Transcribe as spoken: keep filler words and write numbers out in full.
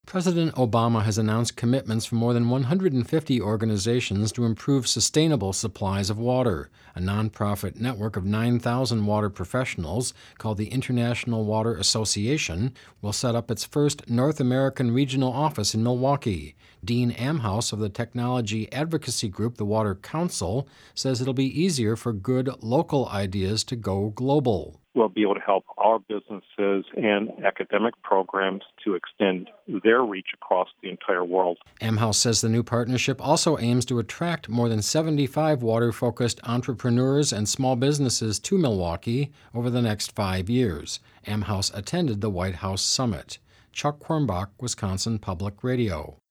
President Obama has announced commitments from more than one hundred fifty organizations to improve sustainable supplies of water. A nonprofit network of nine thousand water professionals, called the International Water Association, will set up its first North American regional office in Milwaukee. Dean Amhouse of the technology advocacy group The Water Council says it'll be easier for good local ideas to go global. We'll be able to help our businesses and academic programs to extend their reach across the entire world. Amhouse says the new partnership also aims to attract more than seventy-five water-focused entrepreneurs and small businesses to Milwaukee over the next five years. Amhouse attended the White House Summit. Chuck Quirmbach, Wisconsin Public Radio.